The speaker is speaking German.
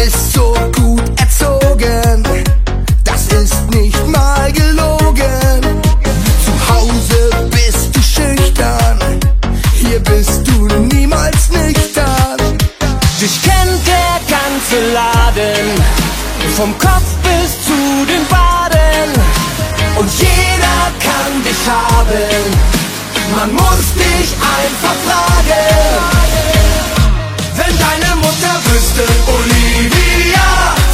bist so gut erzogen, das ist nicht mal gelogen. Zu Hause bist du schüchtern, hier bist du niemals nüchtern. Dich kennt der ganze Laden, vom Kopf bis zu den Waden. Und jeder kann dich haben, man muss dich einfach fragen. Wenn deine Mutter wüsste, Olivia,